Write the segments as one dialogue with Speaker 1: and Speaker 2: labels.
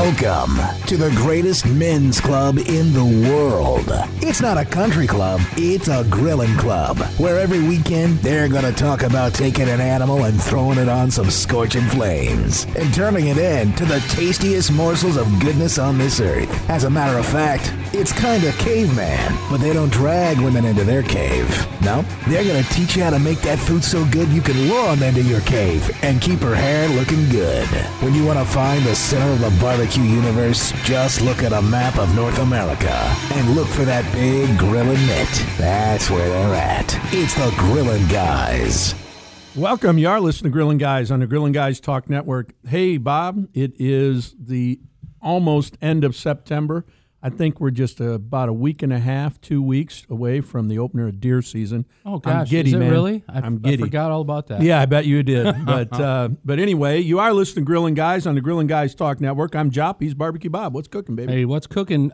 Speaker 1: Welcome to the greatest men's club in the world. It's not a country club, it's a grilling club, where every weekend they're going to talk about taking an animal and throwing it on some scorching flames and turning it into the tastiest morsels of goodness on this earth. As a matter of fact, it's kind of caveman, but they don't drag women into their cave. No, they're going to teach you how to make that food so good you can lure them into your cave and keep her hair looking good. When you want to find the center of the barbecue universe, just look at a map of North America and look for that big grilling mitt. That's where they're at. It's the Grillin' Guys.
Speaker 2: Welcome. You are listening to Grillin' Guys on the Grillin' Guys Talk Network. Hey, Bob, it is the almost end of September. I think we're just about a week and a half, 2 weeks away from the opener of deer season.
Speaker 3: Oh, gosh.
Speaker 2: I'm giddy,
Speaker 3: is it
Speaker 2: man.
Speaker 3: really?
Speaker 2: I'm giddy.
Speaker 3: I forgot all about that.
Speaker 2: Yeah, I bet you did. But anyway, you are listening to Grillin' Guys on the Grillin' Guys Talk Network. I'm Jop. He's Barbecue Bob. What's cooking, baby?
Speaker 3: Hey, what's cooking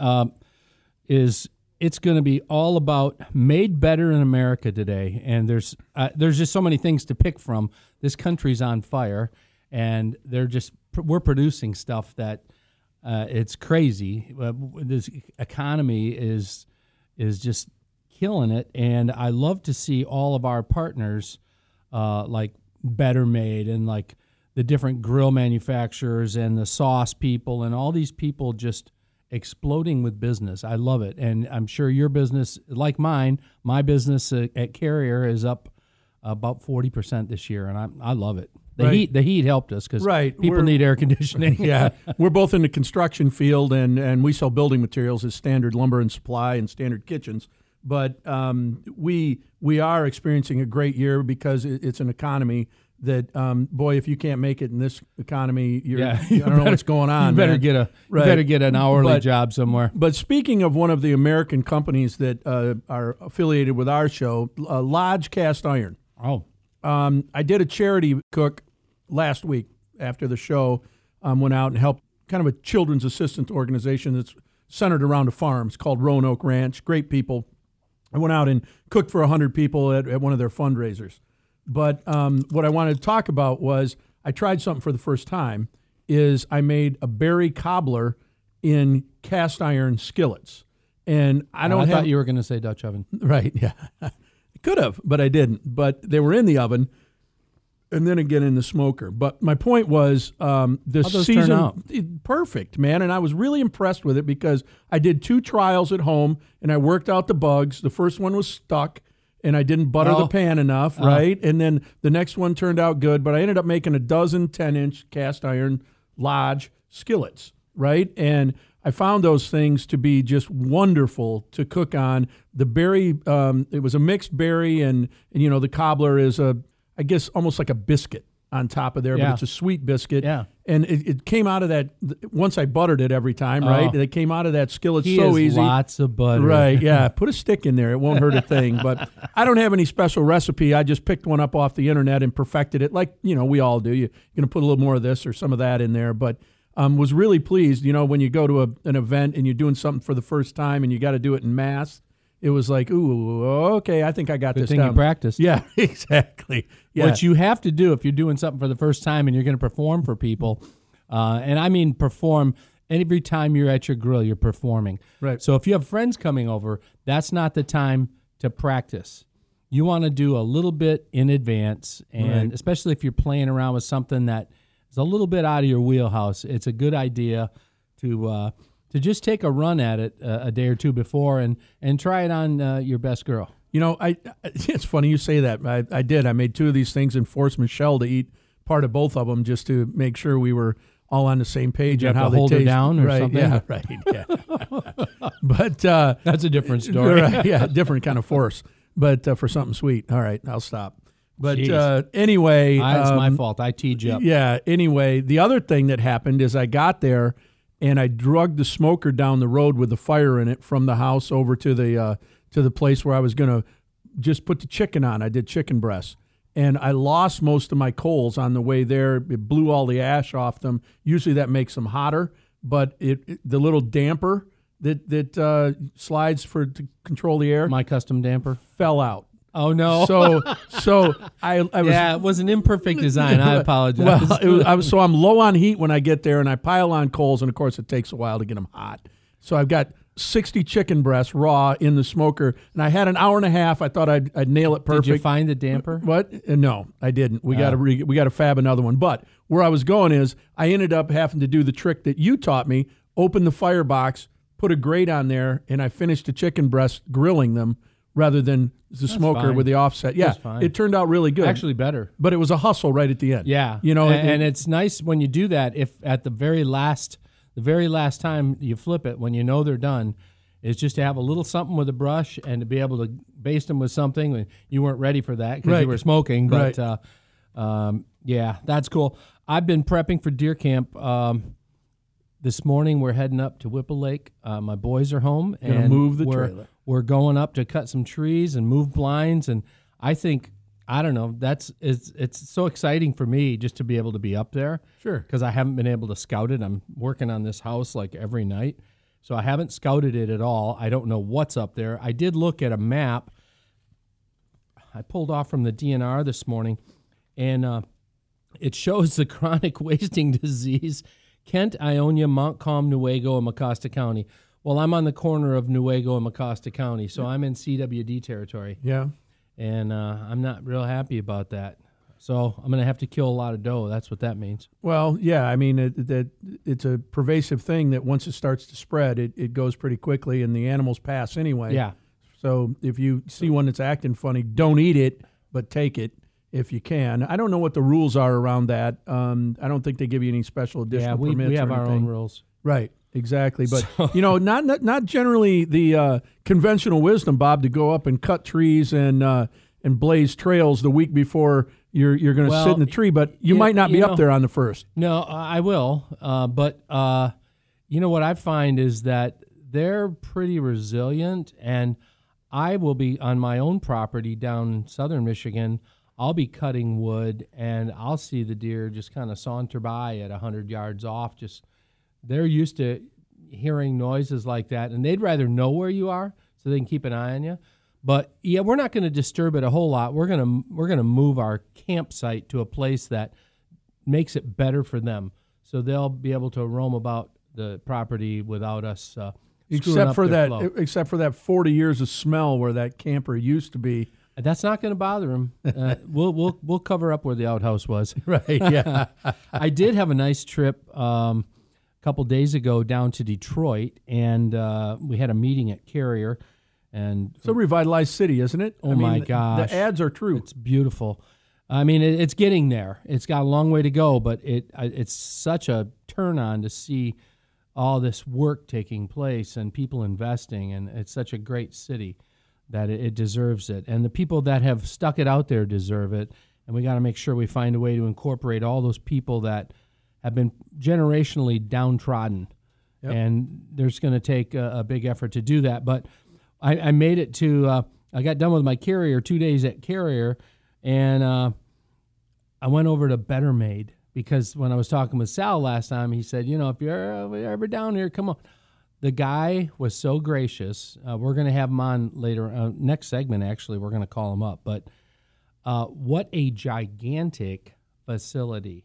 Speaker 3: is it's going to be all about made better in America today. And there's just so many things to pick from. This country's on fire, and we're producing stuff that it's crazy. This economy is just killing it, and I love to see all of our partners like Better Made and like the different grill manufacturers and the sauce people and all these people just exploding with business. I love it, and I'm sure your business, like mine, my business at Carrier is up about 40% this year, and I love it. The heat helped us because people need air conditioning.
Speaker 2: Yeah, we're both in the construction field, and we sell building materials as Standard Lumber and Supply and Standard Kitchens. But we are experiencing a great year because it's an economy that, boy, if you can't make it in this economy, I don't know what's going on.
Speaker 3: You better get an hourly job somewhere.
Speaker 2: But speaking of one of the American companies that are affiliated with our show, Lodge Cast Iron.
Speaker 3: Oh.
Speaker 2: I did a charity cook last week after the show. Went out and helped kind of a children's assistance organization that's centered around a farm. It's called Roanoke Ranch. Great people. I went out and cooked for 100 people at one of their fundraisers. But what I wanted to talk about was I tried something for the first time. Is I made a berry cobbler in cast iron skillets. And I thought
Speaker 3: you were going to say Dutch oven.
Speaker 2: Right, yeah. Could have, but I didn't. But they were in the oven and then again in the smoker. But my point was this
Speaker 3: How'd those
Speaker 2: season,
Speaker 3: turn out?
Speaker 2: Perfect, man. And I was really impressed with it because I did 2 trials at home and I worked out the bugs. The first one was stuck and I didn't butter the pan enough, right? And then the next one turned out good, but I ended up making a dozen 10-inch cast iron Lodge skillets, right? And I found those things to be just wonderful to cook on. The berry, it was a mixed berry, and the cobbler is I guess almost like a biscuit on top of there, but it's a sweet biscuit.
Speaker 3: Yeah.
Speaker 2: And it came out of that, once I buttered it every time, right? It came out of that skillet so easy.
Speaker 3: Lots of butter.
Speaker 2: Right, yeah. Put a stick in there. It won't hurt a thing. But I don't have any special recipe. I just picked one up off the internet and perfected it like, we all do. You're going to put a little more of this or some of that in there. But was really pleased, when you go to an event and you're doing something for the first time and you got to do it in mass. It was like, ooh, okay, I think I got
Speaker 3: Good
Speaker 2: this
Speaker 3: thing
Speaker 2: down.
Speaker 3: you practiced.
Speaker 2: Yeah, exactly. Yeah.
Speaker 3: What you have to do if you're doing something for the first time and you're going to perform for people, and I mean perform, every time you're at your grill, you're performing.
Speaker 2: Right.
Speaker 3: So if you have friends coming over, that's not the time to practice. You want to do a little bit in advance, and especially if you're playing around with something that is a little bit out of your wheelhouse, it's a good idea to just take a run at it a day or two before and try it on your best girl.
Speaker 2: It's funny you say that. I did. I made 2 of these things and forced Michelle to eat part of both of them just to make sure we were all on the same page on how they
Speaker 3: hold
Speaker 2: taste.
Speaker 3: her down or something.
Speaker 2: Yeah, right. Yeah. But
Speaker 3: that's a different story.
Speaker 2: Right, yeah, different kind of force. But for something sweet. All right, I'll stop. But anyway,
Speaker 3: it's my fault. I teed you up.
Speaker 2: Yeah. Anyway, the other thing that happened is I got there and I drugged the smoker down the road with the fire in it from the house over to the place where I was going to just put the chicken on. I did chicken breasts. And I lost most of my coals on the way there. It blew all the ash off them. Usually that makes them hotter, but the little damper that slides to control the air.
Speaker 3: My custom damper.
Speaker 2: Fell out.
Speaker 3: Oh no!
Speaker 2: So I was
Speaker 3: it was an imperfect design. I apologize.
Speaker 2: Well, so I'm low on heat when I get there, and I pile on coals, and of course it takes a while to get them hot. So I've got 60 chicken breasts raw in the smoker, and I had an hour and a half. I thought I'd nail it perfect.
Speaker 3: Did you find the damper?
Speaker 2: What? No, I didn't. We got to fab another one. But where I was going is I ended up having to do the trick that you taught me. Open the firebox, put a grate on there, and I finished the chicken breasts grilling them rather than the smoker
Speaker 3: fine.
Speaker 2: with the offset. Yeah, it turned out really good.
Speaker 3: Actually better.
Speaker 2: But it was a hustle right at the end.
Speaker 3: Yeah. And it's nice when you do that, if at the very last time you flip it, when you know they're done, is just to have a little something with a brush and to be able to baste them with something. You weren't ready for that because you were smoking. But, yeah, that's cool. I've been prepping for deer camp. This morning we're heading up to Whipple Lake. My boys are home.
Speaker 2: And move the trailer.
Speaker 3: We're going up to cut some trees and move blinds. And I think, I don't know, it's so exciting for me just to be able to be up there.
Speaker 2: Sure.
Speaker 3: Because I haven't been able to scout it. I'm working on this house like every night. So I haven't scouted it at all. I don't know what's up there. I did look at a map. I pulled off from the DNR this morning, and it shows the chronic wasting disease, Kent, Ionia, Montcalm, Newaygo, and Mecosta County. Well, I'm on the corner of Newaygo and Mecosta County, so I'm in CWD territory.
Speaker 2: Yeah.
Speaker 3: And I'm not real happy about that. So I'm going to have to kill a lot of doe. That's what that means.
Speaker 2: Well, yeah, I mean, it's a pervasive thing that once it starts to spread, it goes pretty quickly, and the animals pass anyway.
Speaker 3: Yeah.
Speaker 2: So if you see one that's acting funny, don't eat it, but take it if you can. I don't know what the rules are around that. I don't think they give you any special additional permits.
Speaker 3: We have
Speaker 2: or
Speaker 3: our own rules.
Speaker 2: Right, exactly. But, not generally the conventional wisdom, Bob, to go up and cut trees and blaze trails the week before you're going to sit in the tree, but you might not be up there on the first.
Speaker 3: No, I will. But what I find is that they're pretty resilient, and I will be on my own property down in southern Michigan. I'll be cutting wood, and I'll see the deer just kind of saunter by at 100 yards off. They're used to hearing noises like that, and they'd rather know where you are so they can keep an eye on you. But yeah, we're not going to disturb it a whole lot. We're gonna move our campsite to a place that makes it better for them, so they'll be able to roam about the property without us.
Speaker 2: Except for that 40 years of smell where that camper used to be.
Speaker 3: That's not going to bother them. We'll cover up where the outhouse was.
Speaker 2: Right. Yeah.
Speaker 3: I did have a nice trip a couple days ago down to Detroit, and we had a meeting at Carrier. And
Speaker 2: it's a revitalized city, isn't it?
Speaker 3: My gosh.
Speaker 2: The ads are true.
Speaker 3: It's beautiful. I mean, it's getting there. It's got a long way to go, but it's such a turn on to see all this work taking place and people investing, and it's such a great city that it deserves it. And the people that have stuck it out there deserve it, and we got to make sure we find a way to incorporate all those people that have been generationally downtrodden. Yep. And there's going to take a big effort to do that, but I made it to, I got done with my Carrier, 2 days at Carrier, and I went over to Better Made, because when I was talking with Sal last time, he said, if you're ever down here, come on. The guy was so gracious. We're going to have him on later, next segment, actually. We're going to call him up. But what a gigantic facility.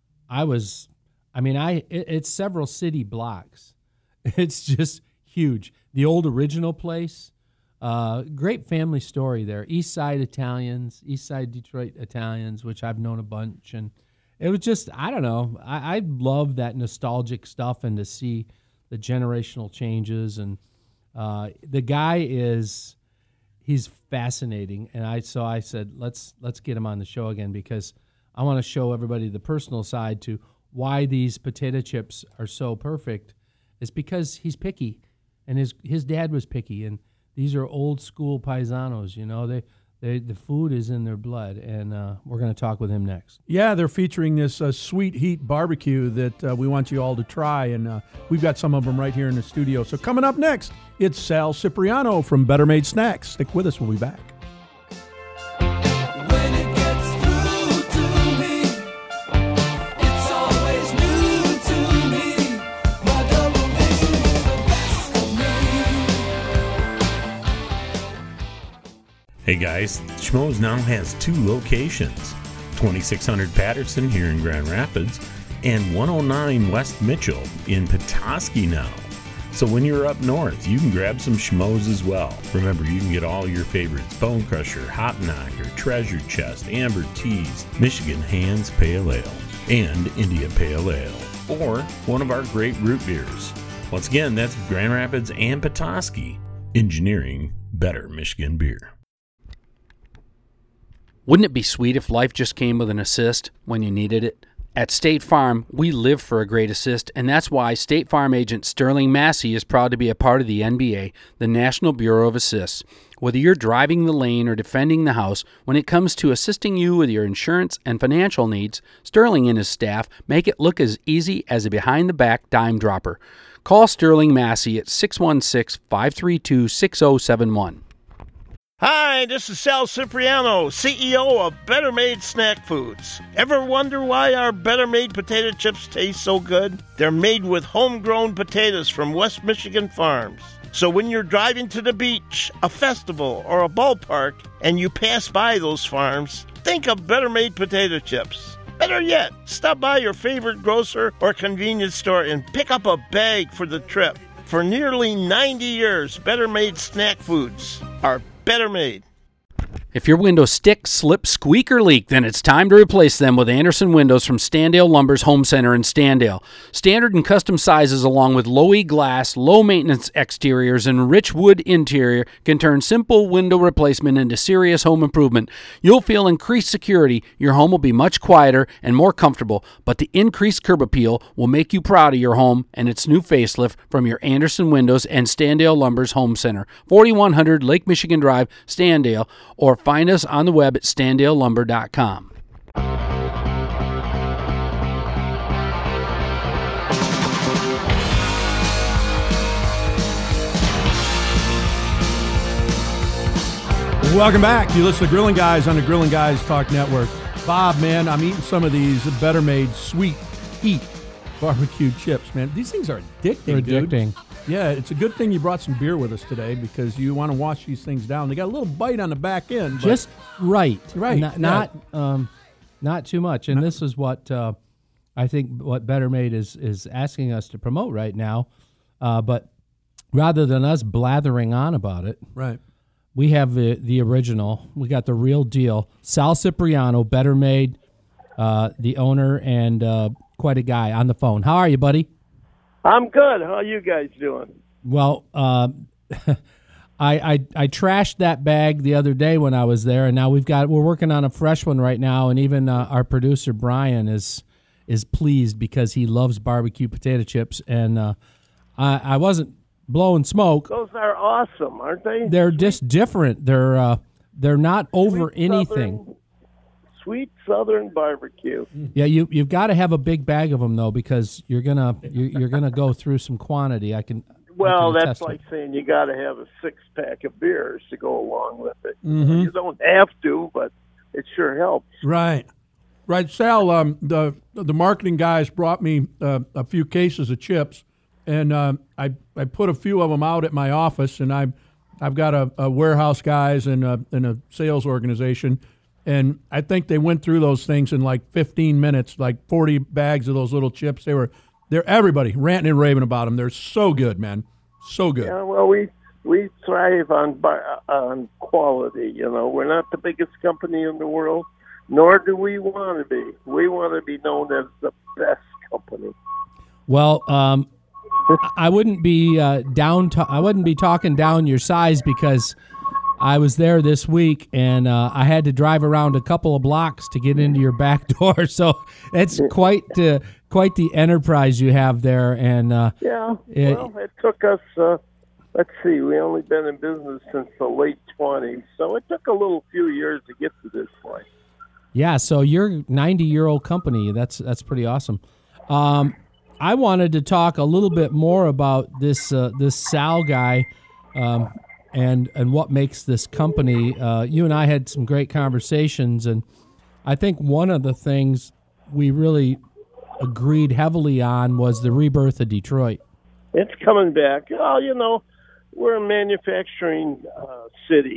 Speaker 3: It's several city blocks. It's just huge. The old original place, great family story there. East Side Italians, East Side Detroit Italians, which I've known a bunch. And it was just, I don't know, I love that nostalgic stuff and to see the generational changes. And the guy he's fascinating. And so I said, let's get him on the show again, because I want to show everybody the personal side to why these potato chips are so perfect. It's because he's picky. And his dad was picky, and these are old school paisanos. The food is in their blood, and we're going to talk with him next.
Speaker 2: Yeah, they're featuring this sweet heat barbecue that we want you all to try, and we've got some of them right here in the studio. So coming up next, it's Sal Cipriano from Better Made Snacks. Stick with us; we'll be back.
Speaker 4: Hey guys, Schmoes now has 2 locations, 2600 Patterson here in Grand Rapids and 109 West Mitchell in Petoskey now. So when you're up north, you can grab some Schmoes as well. Remember, you can get all your favorites: Bone Crusher, Hop Knocker, Treasure Chest, Amber Teas, Michigan Hands Pale Ale, and India Pale Ale, or one of our great root beers. Once again, that's Grand Rapids and Petoskey, engineering better Michigan beer.
Speaker 5: Wouldn't it be sweet if life just came with an assist when you needed it? At State Farm, we live for a great assist, and that's why State Farm agent Sterling Massey is proud to be a part of the NBA, the National Bureau of Assists. Whether you're driving the lane or defending the house, when it comes to assisting you with your insurance and financial needs, Sterling and his staff make it look as easy as a behind-the-back dime dropper. Call Sterling Massey at 616-532-6071.
Speaker 6: Hi, this is Sal Cipriano, CEO of Better Made Snack Foods. Ever wonder why our Better Made potato chips taste so good? They're made with homegrown potatoes from West Michigan farms. So when you're driving to the beach, a festival, or a ballpark, and you pass by those farms, think of Better Made potato chips. Better yet, stop by your favorite grocer or convenience store and pick up a bag for the trip. For nearly 90 years, Better Made Snack Foods are Better Made.
Speaker 5: If your windows stick, slip, squeak, or leak, then it's time to replace them with Anderson Windows from Standale Lumber's Home Center in Standale. Standard and custom sizes along with low-E glass, low-maintenance exteriors, and rich wood interior can turn simple window replacement into serious home improvement. You'll feel increased security, your home will be much quieter and more comfortable, but the increased curb appeal will make you proud of your home and its new facelift from your Anderson Windows and Standale Lumber's Home Center, 4100 Lake Michigan Drive, Standale, or find us on the web at standalelumber.com.
Speaker 2: Welcome back. You listen to Grilling Guys on the Grilling Guys Talk Network. Bob, man, I'm eating some of these Better Made sweet heat barbecue chips, man. These things are addicting,
Speaker 3: They're addicting.
Speaker 2: dude. Yeah, it's a good thing you brought some beer with us today because you want to wash these things down. They got a little bite on the back end.
Speaker 3: Just right.
Speaker 2: Right.
Speaker 3: Not too much. And this is what I think what Better Made is asking us to promote right now. But rather than us blathering on about it,
Speaker 2: right,
Speaker 3: we have the original. We got the real deal. Sal Cipriano, Better Made, the owner, and quite a guy on the phone. How are you, buddy?
Speaker 6: I'm good. How are you guys doing?
Speaker 3: Well, I trashed that bag the other day when I was there, and now we're working on a fresh one right now, and even our producer Brian is pleased because he loves barbecue potato chips, and I wasn't blowing smoke.
Speaker 6: Those are awesome, aren't they?
Speaker 3: They're just different. They're not over anything.
Speaker 6: Sweet Southern barbecue.
Speaker 3: Yeah, you've got to have a big bag of them though, because you're gonna go through some quantity.
Speaker 6: Well, that's like saying you got to have a 6-pack of beers to go along with it.
Speaker 2: Mm-hmm.
Speaker 6: You don't have to, but it sure helps.
Speaker 2: Right. Sal, the marketing guys brought me a few cases of chips, and I put a few of them out at my office, and I've got a warehouse guys and a sales organization. And I think they went through those things in like 15 minutes, like 40 bags of those little chips. They're everybody ranting and raving about them. They're so good, man, so good.
Speaker 6: Yeah, well, we thrive on quality. You know, we're not the biggest company in the world, nor do we want to be. We want to be known as the best company.
Speaker 3: Well, I wouldn't be I wouldn't be talking down your size because I was there this week, and I had to drive around a couple of blocks to get into your back door. So it's quite the enterprise you have there. And
Speaker 6: it took us. Let's see, we only been in business since the late 20s, so it took a few years to get to this point.
Speaker 3: Yeah, so you're a 90-year-old company. That's pretty awesome. I wanted to talk a little bit more about this Sal guy. And what makes this company. You and I had some great conversations, and I think one of the things we really agreed heavily on was the rebirth of Detroit.
Speaker 6: It's coming back. Oh, we're a manufacturing city,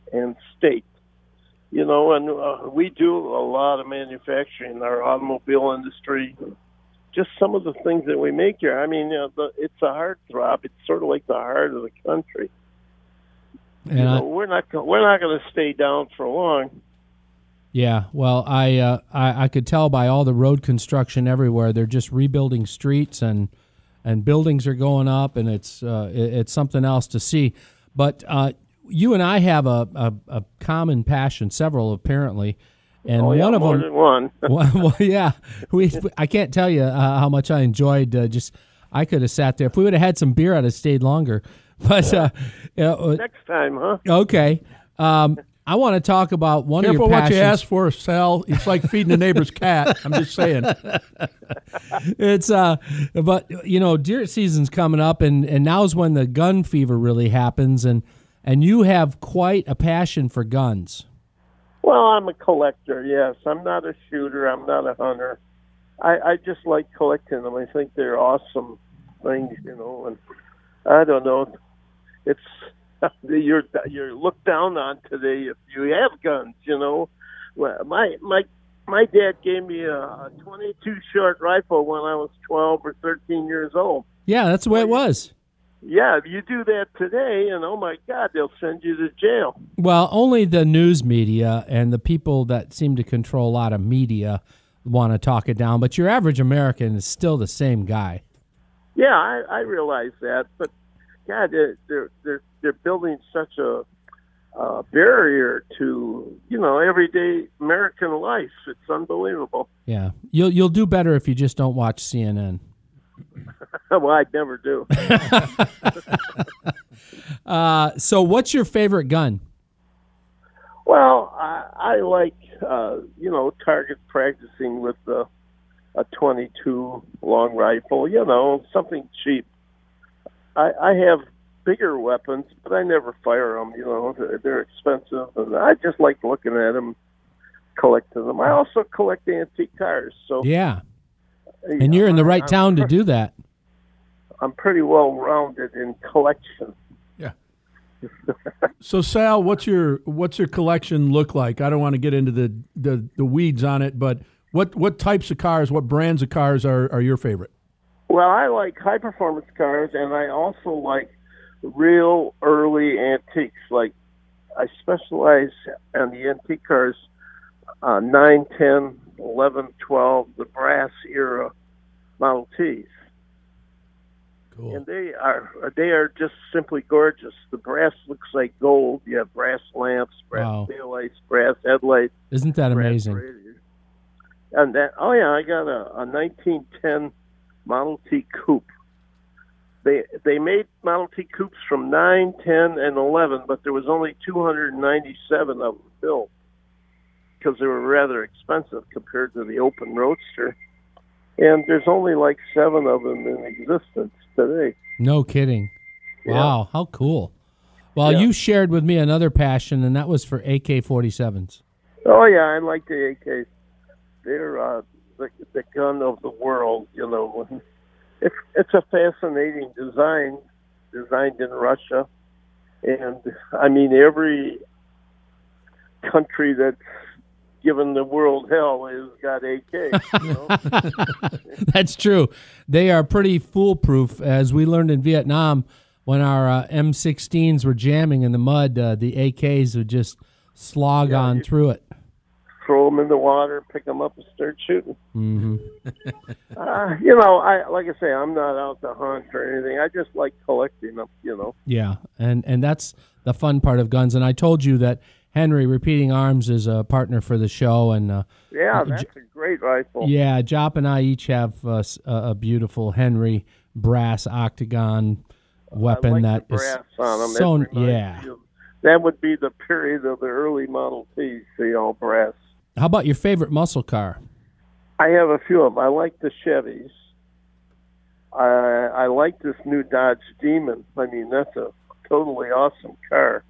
Speaker 6: and state. And we do a lot of manufacturing in our automobile industry. Just some of the things that we make here. I mean, it's a heartthrob. It's sort of like the heart of the country. And we're not going to stay down for long.
Speaker 3: Yeah, well, I could tell by all the road construction everywhere. They're just rebuilding streets and buildings are going up, and it's something else to see. But you and I have a common passion, several apparently, and one of them.
Speaker 6: More than one.
Speaker 3: Well, yeah, I can't tell you how much I enjoyed. I could have sat there if we would have had some beer. I'd have stayed longer. But
Speaker 6: next time, huh?
Speaker 3: Okay. I want to talk about one
Speaker 2: Careful
Speaker 3: of your passions.
Speaker 2: what you ask for, Sal. It's like feeding the neighbor's cat. I'm just saying.
Speaker 3: It's but deer season's coming up, and now's when the gun fever really happens, and you have quite a passion for guns.
Speaker 6: Well, I'm a collector. Yes, I'm not a shooter. I'm not a hunter. I just like collecting them. I think they're awesome things, and I don't know. It's you're looked down on today if you have guns. Well, my dad gave me a 22 short rifle when I was 12 or 13 years old.
Speaker 3: Yeah, that's the way it was.
Speaker 6: Yeah, if you do that today, and oh my God, they'll send you to jail.
Speaker 3: Well, only the news media and the people that seem to control a lot of media want to talk it down. But your average American is still the same guy.
Speaker 6: Yeah, I realize that, but God, they're building such a barrier to everyday American life. It's unbelievable.
Speaker 3: Yeah, you'll do better if you just don't watch CNN.
Speaker 6: Well, I'd never do.
Speaker 3: So, what's your favorite gun?
Speaker 6: Well, I like target practicing with a 22 long rifle. Something cheap. I have bigger weapons, but I never fire them. They're expensive, and I just like looking at them, collecting them. I also collect antique cars. So
Speaker 3: yeah, and you're in the right town to do that.
Speaker 6: I'm pretty well rounded in collection.
Speaker 2: Yeah. So Sal, what's your collection look like? I don't want to get into the weeds on it, but what types of cars, what brands of cars are your favorite?
Speaker 6: Well, I like high performance cars, and I also like real early antiques. Like I specialize in the antique cars, 9, 10, 11, 12, the brass era Model Ts. Cool. And they are just simply gorgeous. The brass looks like gold. You have brass lamps, brass taillights, brass headlights.
Speaker 3: Isn't that amazing?
Speaker 6: Radiators. And I got a 1910 Model T coupe. They made Model T coupes from 9, 10, and 11, but there was only 297 of them built because they were rather expensive compared to the open roadster. And there's only like 7 of them in existence today.
Speaker 3: No kidding. Wow, how cool. Well, you shared with me another passion, and that was for AK-47s.
Speaker 6: Oh, yeah, I like the AKs. They're the gun of the world, It's a fascinating design, designed in Russia. And, I mean, every country that's given the world hell has got AK.
Speaker 3: That's true. They are pretty foolproof. As we learned in Vietnam, when our M16s were jamming in the mud, the AKs would just slog on through it.
Speaker 6: Throw them in the water, pick them up, and start shooting.
Speaker 3: Mm-hmm.
Speaker 6: Like I say, I'm not out to hunt or anything. I just like collecting them,
Speaker 3: Yeah, and that's the fun part of guns. And I told you that Henry Repeating Arms is a partner for the show, and
Speaker 6: that's a great rifle.
Speaker 3: Yeah, Jop and I each have a beautiful Henry brass octagon weapon.
Speaker 6: I like the brass on them. That would be the period of the early Model Ts, all brass.
Speaker 3: How about your favorite muscle car?
Speaker 6: I have a few of them. I like the Chevys. I like this new Dodge Demon. I mean, that's a totally awesome car.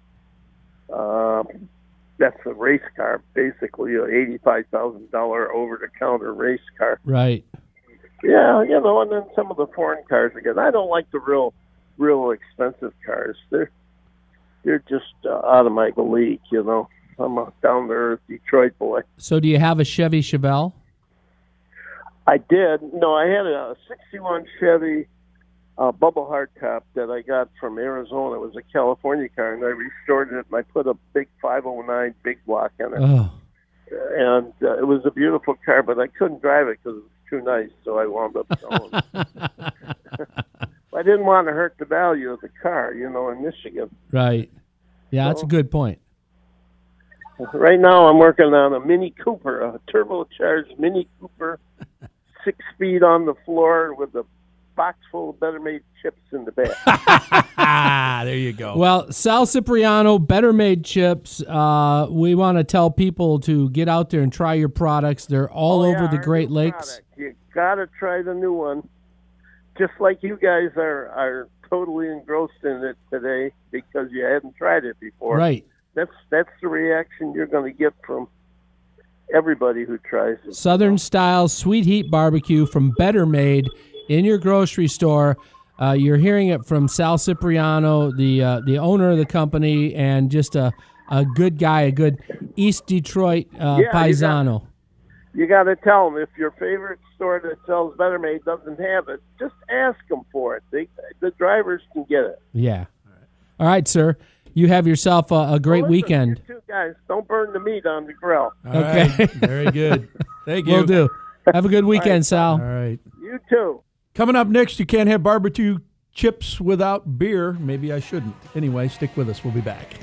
Speaker 6: That's a race car, basically, an $85,000 over-the-counter race car.
Speaker 3: Right.
Speaker 6: Yeah, and then some of the foreign cars again. I don't like the real expensive cars. They're just out of my league, you know. I'm a down-to-earth Detroit boy.
Speaker 3: So do you have a Chevy Chevelle?
Speaker 6: I did. No, I had a 61 Chevy bubble hardtop that I got from Arizona. It was a California car, and I restored it, and I put a big 509 big block in it.
Speaker 3: Oh.
Speaker 6: And it was a beautiful car, but I couldn't drive it because it was too nice, so I wound up selling it. I didn't want to hurt the value of the car, you know, in Michigan.
Speaker 3: Right. Yeah, that's a good point.
Speaker 6: Right now I'm working on a Mini Cooper, a turbocharged Mini Cooper, 6 feet on the floor with a box full of Better Made chips in the back.
Speaker 2: There you go.
Speaker 3: Well, Sal Cipriano, Better Made Chips. We want to tell people to get out there and try your products. They're all over the Great Lakes.
Speaker 6: Product. You got to try the new one. Just like you guys are totally engrossed in it today because you hadn't tried it before.
Speaker 3: Right.
Speaker 6: That's the reaction you're going to get from everybody who tries it.
Speaker 3: Southern style sweet heat barbecue from Better Made in your grocery store. You're hearing it from Sal Cipriano, the owner of the company, and just a good guy, a good East Detroit paisano.
Speaker 6: You got to tell them if your favorite store that sells Better Made doesn't have it, just ask them for it. The drivers can get it.
Speaker 3: Yeah. All right, sir. You have yourself a great weekend.
Speaker 6: You two guys, don't burn the meat on the grill.
Speaker 2: Okay. Very good. Thank you.
Speaker 3: Will do. Have a good weekend, Sal.
Speaker 2: All right.
Speaker 6: You too.
Speaker 2: Coming up next, you can't have barbecue chips without beer. Maybe I shouldn't. Anyway, stick with us. We'll be back.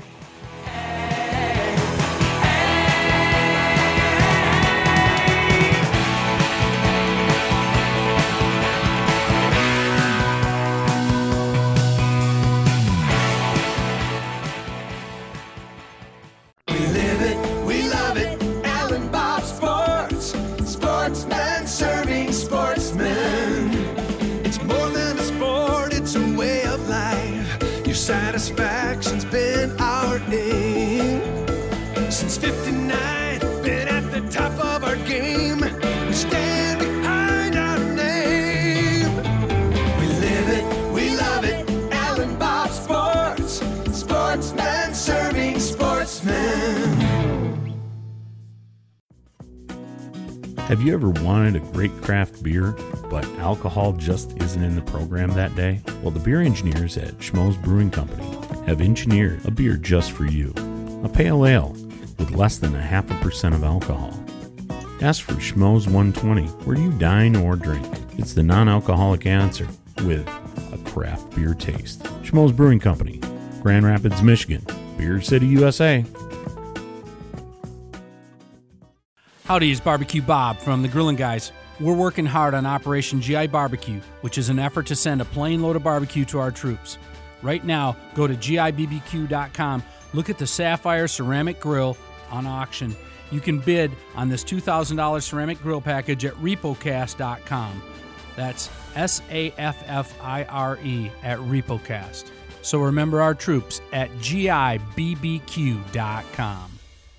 Speaker 7: Satisfaction's been our aim since '59. Been at the top of our game. We stand behind our name. We live it, we love it. Alan Bob Sports, sportsman serving sportsmen.
Speaker 4: Have you ever wanted a great craft beer, but alcohol just isn't in the program that day? Well, the beer engineers at Schmoes Brewing Company have engineered a beer just for you. A pale ale with less than 0.5% of alcohol. Ask for Schmoes 120 where you dine or drink. It's the non-alcoholic answer with a craft beer taste. Schmoes Brewing Company, Grand Rapids, Michigan. Beer City, USA.
Speaker 5: Howdy, it's Barbecue Bob from the Grillin' Guys. We're working hard on Operation GI Barbecue, which is an effort to send a plane load of barbecue to our troops. Right now, go to gibbq.com, look at the Sapphire Ceramic Grill on auction. You can bid on this $2,000 ceramic grill package at repocast.com. That's SAFFIRE at Repocast. So remember our troops at gibbq.com.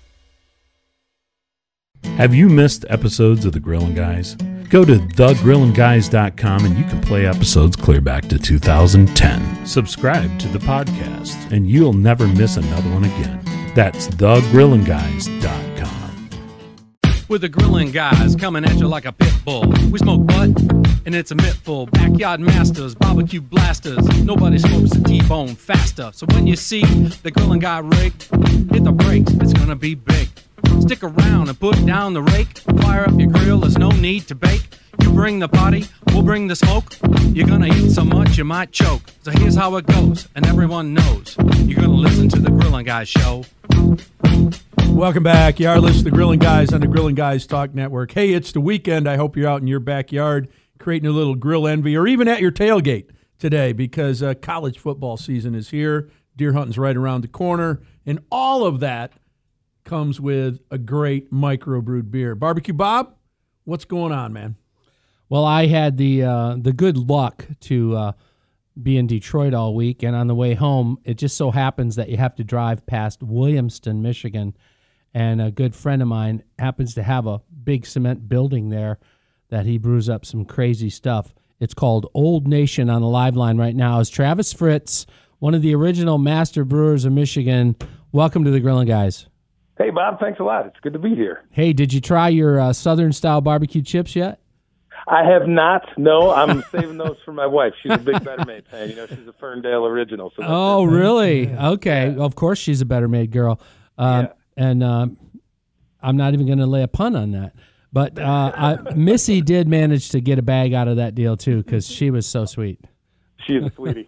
Speaker 4: Have you missed episodes of The Grillin' Guys? Go to thegrillandguys.com and you can play episodes clear back to 2010. Subscribe to the podcast and you'll never miss another one again. That's thegrillandguys.com.
Speaker 5: With the Grillin' Guys coming at you like a pit bull. We smoke butt, and it's a mittful. Backyard masters, barbecue blasters. Nobody smokes a T-bone faster. So when you see the Grillin' Guy rig, hit the brakes, it's gonna be big. Stick around and put down the rake. Fire up your grill, there's no need to bake. You bring the party, we'll bring the smoke. You're gonna eat so much you might choke. So here's how it goes, and everyone knows. You're gonna listen to the Grillin' Guys show.
Speaker 2: Welcome back. You are listening to the Grillin' Guys on the Grillin' Guys Talk Network. Hey, it's the weekend. I hope you're out in your backyard creating a little grill envy or even at your tailgate today because college football season is here. Deer hunting's right around the corner, and all of that comes with a great microbrewed beer. Barbecue Bob, what's going on, man?
Speaker 3: Well, I had the good luck to be in Detroit all week, and on the way home, it just so happens that you have to drive past Williamston, Michigan, and a good friend of mine happens to have a big cement building there that he brews up some crazy stuff. It's called Old Nation. On the live line right now is Travis Fritz one of the original master brewers of Michigan. Welcome to the Grillin' Guys.
Speaker 8: Hey, Bob. Thanks a lot. It's good to be here.
Speaker 3: Hey, did you try your Southern-style barbecue chips yet?
Speaker 8: I have not. No, I'm saving those for my wife. She's a big Better Made fan. You know, she's a Ferndale original. So
Speaker 3: oh, really? Okay. Yeah. Well, of course she's a Better Made girl. And I'm not even going to lay a pun on that. But Missy did manage to get a bag out of that deal, too, because she was so sweet.
Speaker 8: She is a sweetie.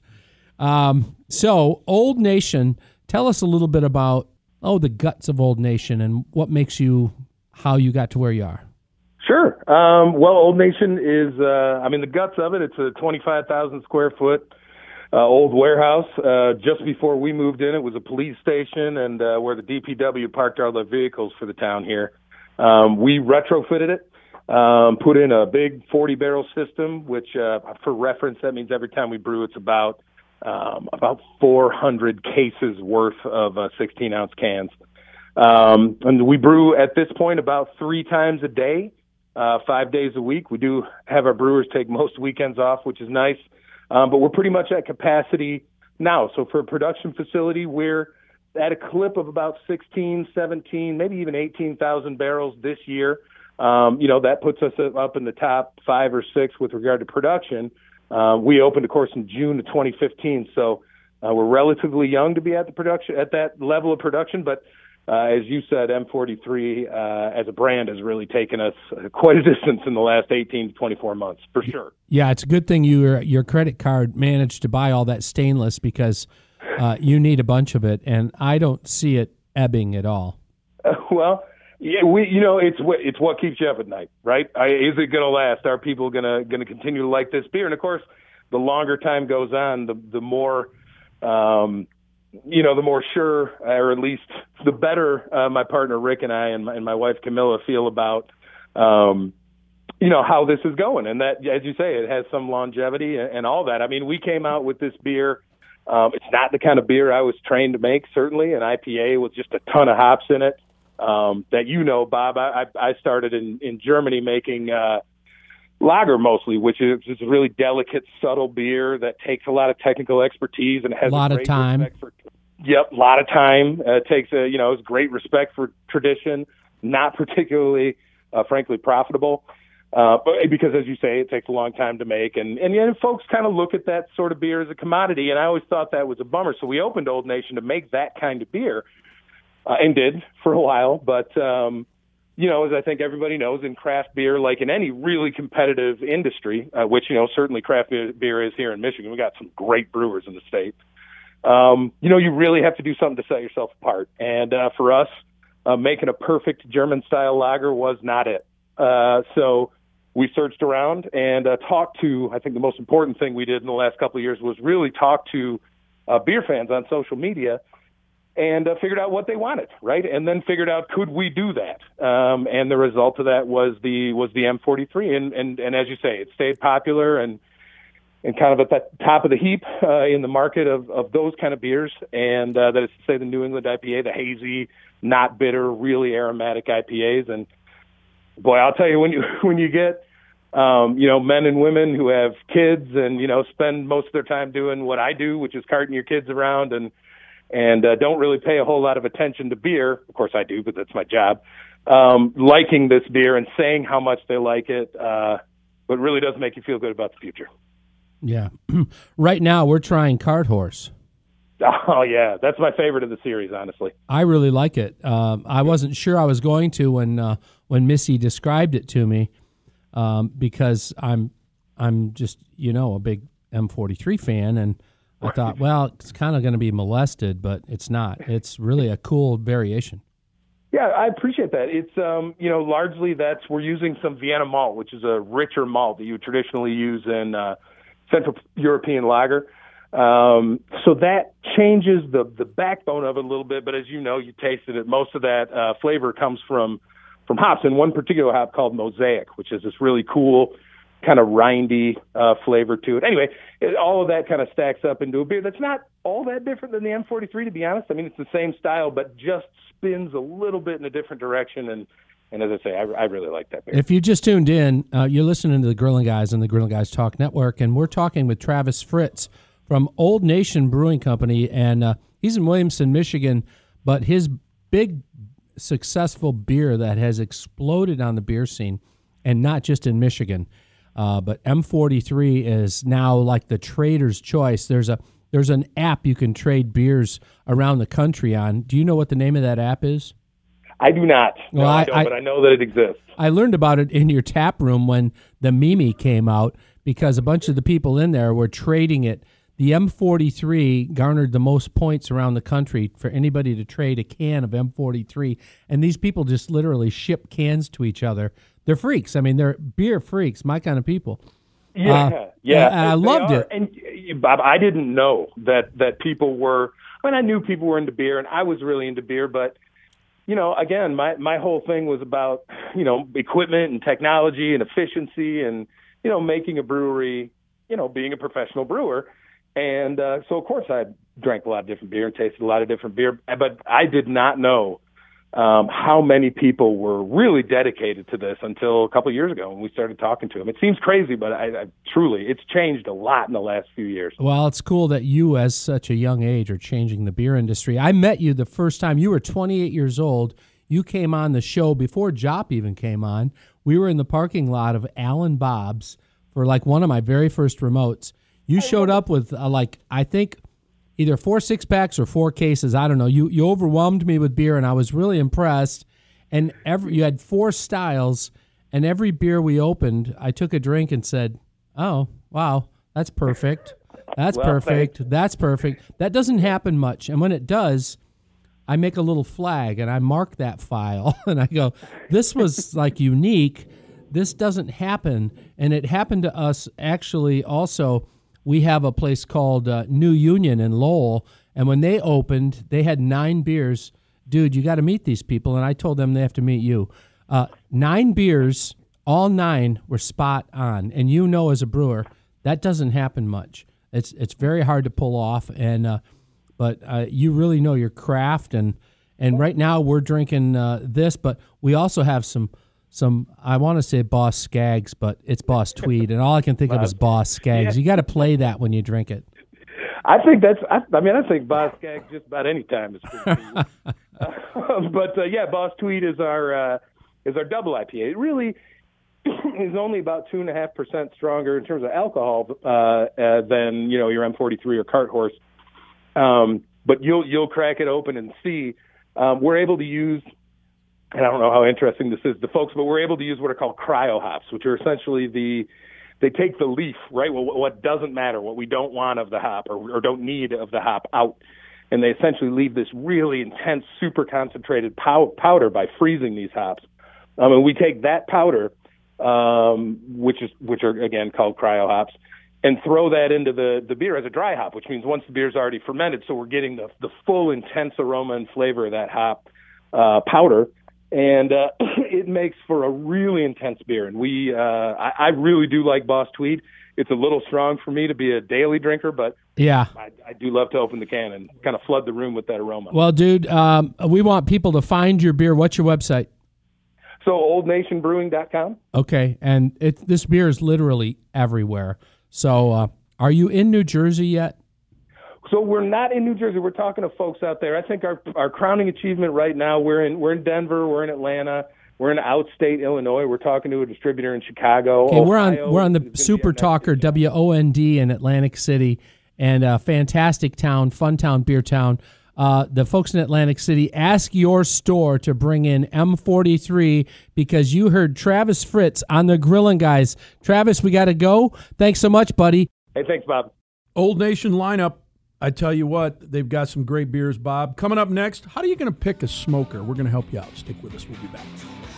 Speaker 3: So, Old Nation, tell us a little bit about, the guts of Old Nation and what makes you, how you got to where you are.
Speaker 8: Sure. Well, Old Nation is, the guts of it, it's a 25,000 square foot old warehouse. Just before we moved in, it was a police station and where the DPW parked all their vehicles for the town here. We retrofitted it, put in a big 40-barrel system, which, for reference, that means every time we brew, it's about 400 cases worth of 16-ounce cans. And we brew at this point about 3 times a day, 5 days a week. We do have our brewers take most weekends off, which is nice. But we're pretty much at capacity now. So for a production facility, we're at a clip of about 16, 17, maybe even 18,000 barrels this year. That puts us up in the top 5 or 6 with regard to production. We opened, of course, in June of 2015, so we're relatively young to be at that level of production. But as you said, M43 as a brand has really taken us quite a distance in the last 18 to 24 months, for sure.
Speaker 3: Yeah, it's a good thing your credit card managed to buy all that stainless because you need a bunch of it, and I don't see it ebbing at all.
Speaker 8: Well. Yeah, it's what keeps you up at night, right? Is it going to last? Are people going to continue to like this beer? And of course, the longer time goes on, the more, the more sure, or at least the better, my partner Rick and I and my wife Camilla feel about, how this is going. And that, as you say, it has some longevity and all that. I mean, we came out with this beer. It's not the kind of beer I was trained to make. Certainly, an IPA with just a ton of hops in it. That Bob, I started in Germany making lager mostly, which is just a really delicate, subtle beer that takes a lot of technical expertise and has a lot of time. A lot of time. It takes it's great respect for tradition, not particularly, frankly, profitable. But because, as you say, it takes a long time to make, and folks kind of look at that sort of beer as a commodity, and I always thought that was a bummer. So we opened Old Nation to make that kind of beer. And did for a while, but, as I think everybody knows, in craft beer, like in any really competitive industry, which, certainly craft beer is here in Michigan, we got some great brewers in the state, you really have to do something to set yourself apart. And for us, making a perfect German-style lager was not it. So we searched around and talked to, I think the most important thing we did in the last couple of years was really talk to beer fans on social media and figured out what they wanted, right? And then figured out, could we do that? And the result of that was the M43. And as you say, it stayed popular and kind of at the top of the heap in the market of those kind of beers. And that is to say the New England IPA, the hazy, not bitter, really aromatic IPAs. And boy, I'll tell you, when you get, men and women who have kids and, spend most of their time doing what I do, which is carting your kids around and don't really pay a whole lot of attention to beer. Of course I do, but that's my job. Liking this beer and saying how much they like it, but really does make you feel good about the future.
Speaker 3: Yeah. Right now we're trying Cart Horse.
Speaker 8: Oh, yeah. That's my favorite of the series, honestly.
Speaker 3: I really like it. I wasn't sure I was going to when Missy described it to me because I'm just, a big M43 fan, and I thought, well, it's kind of going to be molested, but it's not. It's really a cool variation.
Speaker 8: Yeah, I appreciate that. It's, largely we're using some Vienna malt, which is a richer malt that you traditionally use in Central European lager. So that changes the backbone of it a little bit, but as you know, you tasted it. Most of that flavor comes from hops, and one particular hop called Mosaic, which is this really cool kind of rindy flavor to it. Anyway, all of that kind of stacks up into a beer that's not all that different than the M43, to be honest. I mean, it's the same style, but just spins a little bit in a different direction. And as I say, I really like that beer.
Speaker 3: If you just tuned in, you're listening to the Grillin' Guys on the Grillin' Guys Talk Network, and we're talking with Travis Fritz from Old Nation Brewing Company, and he's in Williamson, Michigan, but his big successful beer that has exploded on the beer scene, and not just in Michigan, but M43 is now like the trader's choice. There's an app you can trade beers around the country on. Do you know what the name of that app is?
Speaker 8: I do not.
Speaker 3: Well,
Speaker 8: I don't, but I know that it exists.
Speaker 3: I learned about it in your tap room when the Mimi came out, because a bunch of the people in there were trading it. The M43 garnered the most points around the country for anybody to trade a can of M43, and these people just literally ship cans to each other. They're freaks. I mean, they're beer freaks, my kind of people.
Speaker 8: Yeah.
Speaker 3: And I loved it.
Speaker 8: And Bob, I didn't know that people were. I mean, I knew people were into beer, and I was really into beer, but again, my whole thing was about equipment and technology and efficiency, and making a brewery, being a professional brewer. And so, of course, I drank a lot of different beer and tasted a lot of different beer, but I did not know how many people were really dedicated to this until a couple of years ago when we started talking to them. It seems crazy, but I truly, it's changed a lot in the last few years.
Speaker 3: Well, it's cool that you, as such a young age, are changing the beer industry. I met you the first time. You were 28 years old. You came on the show before Jop even came on. We were in the parking lot of Alan Bob's for like one of my very first remotes. You showed up with I think either 4 6-packs or 4 cases. I don't know. You overwhelmed me with beer, and I was really impressed. And you had 4 styles, and every beer we opened, I took a drink and said, "Oh, wow, that's perfect. That's perfect.
Speaker 8: Thanks.
Speaker 3: That's perfect." That doesn't happen much, and when it does, I make a little flag and I mark that file, and I go, "This was like unique. This doesn't happen." And it happened to us actually also. We have a place called New Union in Lowell, and when they opened, they had 9 beers. Dude, you got to meet these people, and I told them they have to meet you. 9 beers, all 9 were spot on, and as a brewer, that doesn't happen much. It's very hard to pull off, and but you really know your craft, and right now we're drinking this, but we also have some I want to say Boss Skaggs, but it's Boss Tweed, and all I can think of is Boss Skaggs.
Speaker 8: Yeah.
Speaker 3: You got to play that when you drink it.
Speaker 8: I think I think Boss Skaggs just about any time is pretty cool. But Boss Tweed is our double IPA. It really is only about 2.5% stronger in terms of alcohol than your M43 or Cart Horse. But you'll crack it open and see. We're able to use. And I don't know how interesting this is to folks, but we're able to use what are called cryo hops, which are essentially they take the leaf, right? Well, what doesn't matter, what we don't want of the hop or don't need of the hop out. And they essentially leave this really intense, super concentrated powder by freezing these hops. And we take that powder, which are again called cryo hops, and throw that into the beer as a dry hop, which means once the beer's already fermented, so we're getting the full intense aroma and flavor of that hop powder. And it makes for a really intense beer. And I really do like Boss Tweed. It's a little strong for me to be a daily drinker, but
Speaker 3: yeah,
Speaker 8: I do love to open the can and kind of flood the room with that aroma.
Speaker 3: Well, dude, we want people to find your beer. What's your website?
Speaker 8: So oldnationbrewing.com.
Speaker 3: Okay, and this beer is literally everywhere. So are you in New Jersey yet?
Speaker 8: So we're not in New Jersey. We're talking to folks out there. I think our crowning achievement right now, we're in Denver, we're in Atlanta, we're in outstate Illinois. We're talking to a distributor in Chicago.
Speaker 3: Okay,
Speaker 8: Ohio,
Speaker 3: we're on the Super Talker WOND in Atlantic City, and a fantastic town, fun town, beer town. The folks in Atlantic City, ask your store to bring in M43 because you heard Travis Fritz on the Grillin' Guys. Travis, we got to go. Thanks so much, buddy.
Speaker 8: Hey, thanks, Bob.
Speaker 2: Old Nation lineup. I tell you what, they've got some great beers, Bob. Coming up next, how are you going to pick a smoker? We're going to help you out. Stick with us. We'll be back.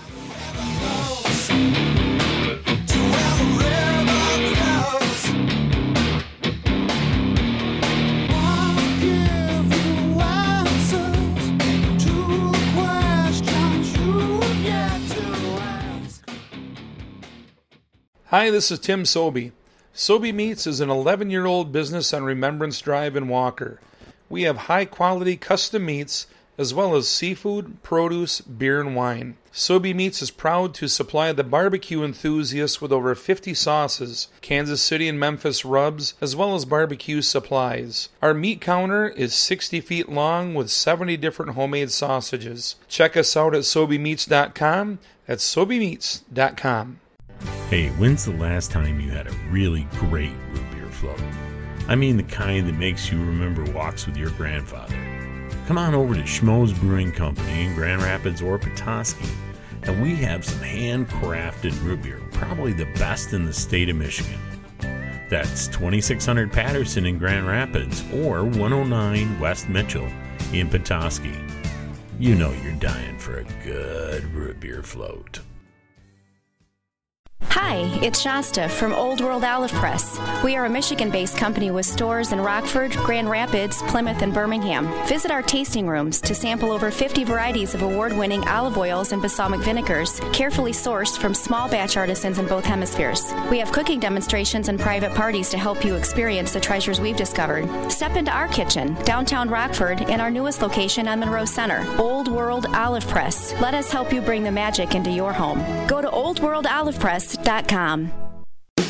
Speaker 9: Hi, this is Tim Sobey. Sobey Meats is an 11-year-old business on Remembrance Drive in Walker. We have high-quality custom meats as well as seafood, produce, beer, and wine. Sobe Meats is proud to supply the barbecue enthusiasts with over 50 sauces, Kansas City and Memphis rubs, as well as barbecue supplies. Our meat counter is 60 feet long with 70 different homemade sausages. Check us out at SobeMeats.com. That's SobeMeats.com.
Speaker 4: Hey, when's the last time you had a really great root beer float? I mean the kind that makes you remember walks with your grandfather. Come on over to Schmoes Brewing Company in Grand Rapids or Petoskey, and we have some handcrafted root beer, probably the best in the state of Michigan. That's 2600 Patterson in Grand Rapids or 109 West Mitchell in Petoskey. You know you're dying for a good root beer float.
Speaker 10: Hi, it's Shasta from Old World Olive Press. We are a Michigan-based company with stores in Rockford, Grand Rapids, Plymouth, and Birmingham. Visit our tasting rooms to sample over 50 varieties of award-winning olive oils and balsamic vinegars, carefully sourced from small batch artisans in both hemispheres. We have cooking demonstrations and private parties to help you experience the treasures we've discovered. Step into our kitchen, downtown Rockford, and our newest location on Monroe Center, Old World Olive Press. Let us help you bring the magic into your home. Go to oldworldolivepress.com.
Speaker 3: This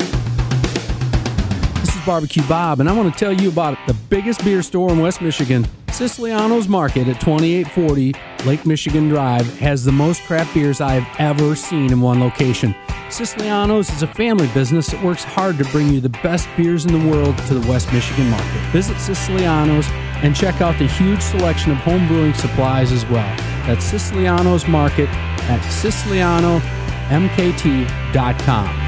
Speaker 3: is Barbecue Bob, and I want to tell you about the biggest beer store in West Michigan. Siciliano's Market at 2840 Lake Michigan Drive has the most craft beers I have ever seen in one location. Siciliano's is a family business that works hard to bring you the best beers in the world to the West Michigan market. Visit Siciliano's and check out the huge selection of home brewing supplies as well. That's Siciliano's Market at SicilianoMKT.com.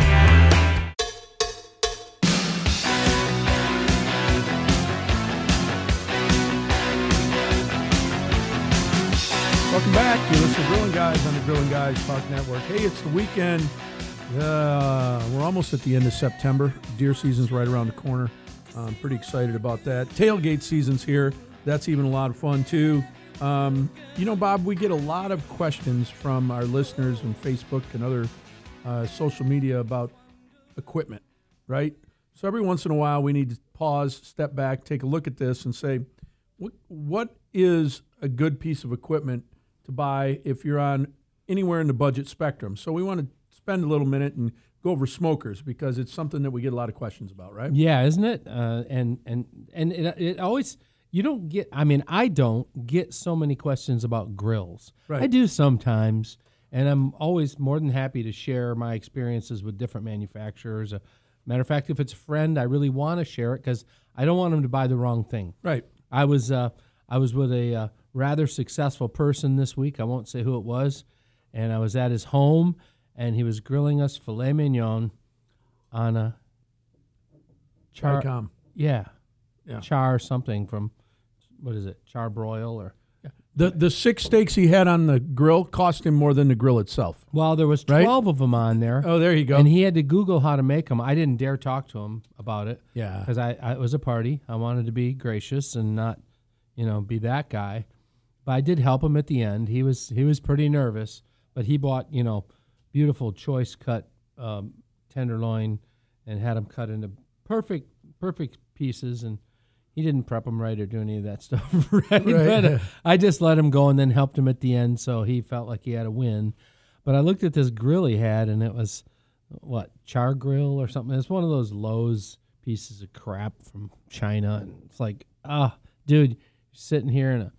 Speaker 2: Welcome back. You're listening to Grilling Guys on the Grilling Guys Talk Network. Hey, it's the weekend. We're almost at the end of September. Deer season's right around the corner. I'm pretty excited about that. Tailgate season's here. That's even a lot of fun, too. Bob, we get a lot of questions from our listeners on Facebook and other social media about equipment, right? So every once in a while, we need to pause, step back, take a look at this and say, what is a good piece of equipment to buy if you're on anywhere in the budget spectrum? So we want to spend a little minute and go over smokers because it's something that we get a lot of questions about, right?
Speaker 3: Yeah, isn't it? And it always, you don't get, I don't get so many questions about grills.
Speaker 2: Right.
Speaker 3: I do sometimes, and I'm always more than happy to share my experiences with different manufacturers. Matter of fact, if it's a friend, I really want to share it because I don't want them to buy the wrong thing.
Speaker 2: Right.
Speaker 3: I was with a rather successful person this week. I won't say who it was, and I was at his home, and he was grilling us filet mignon on a
Speaker 2: Char-com.
Speaker 3: Yeah, char something from Charbroil or
Speaker 2: the 6 steaks he had on the grill cost him more than the grill itself.
Speaker 3: Well, there was 12 of them on there.
Speaker 2: Oh, there you go.
Speaker 3: And he had to Google how to make them. I didn't dare talk to him about it.
Speaker 2: Yeah,
Speaker 3: because it was a party. I wanted to be gracious and not, be that guy. But I did help him at the end. He was pretty nervous, but he bought beautiful choice cut tenderloin and had them cut into perfect pieces, and he didn't prep them right or do any of that stuff right. But I just let him go and then helped him at the end, so he felt like he had a win. But I looked at this grill he had, and it was char grill or something. It's one of those Lowe's pieces of crap from China, and it's like, dude, you're sitting here in a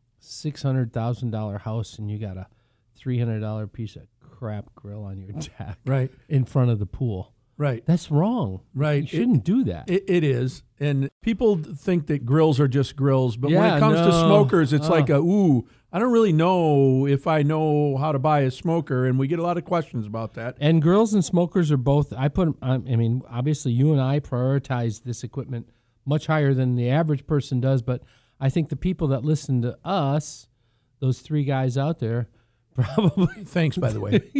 Speaker 3: $600,000 house, and you got a $300 piece of crap grill on your deck,
Speaker 2: right,
Speaker 3: in front of the pool.
Speaker 2: Right.
Speaker 3: That's wrong.
Speaker 2: Right.
Speaker 3: You shouldn't do that.
Speaker 2: It is. And people think that grills are just grills. But when it comes to smokers, it's like, I don't really know if I know how to buy a smoker. And we get a lot of questions about that.
Speaker 3: And grills and smokers are both, obviously you and I prioritize this equipment much higher than the average person does. But I think the people that listen to us, those 3 guys out there, probably.
Speaker 2: Thanks, by the way.